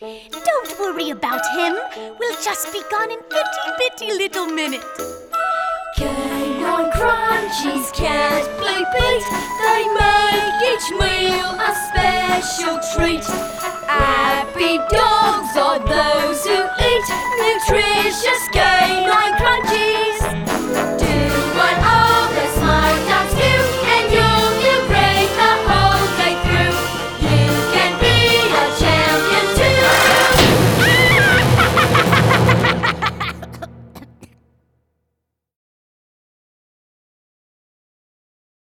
Don't worry about him. We'll just be gone in bitty little minute. Canine crunchies can't play beat. They make each meal a special treat. Happy dogs are those who eat nutritious canine